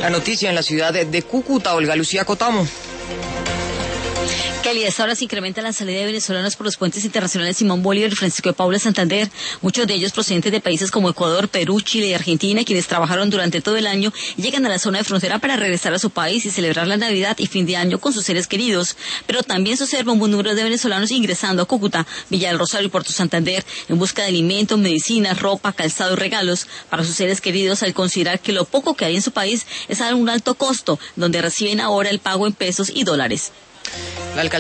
La noticia en la ciudad de Cúcuta, Olga Lucía Cotamo. Kelly, a esta hora se incrementa la salida de venezolanos por los puentes internacionales Simón Bolívar y Francisco de Paula Santander, muchos de ellos procedentes de países como Ecuador, Perú, Chile y Argentina, quienes trabajaron durante todo el año y llegan a la zona de frontera para regresar a su país y celebrar la Navidad y fin de año con sus seres queridos. Pero también se observa un buen número de venezolanos ingresando a Cúcuta, Villa del Rosario y Puerto Santander en busca de alimentos, medicinas, ropa, calzado y regalos para sus seres queridos, al considerar que lo poco que hay en su país es a un alto costo, donde reciben ahora el pago en pesos y dólares.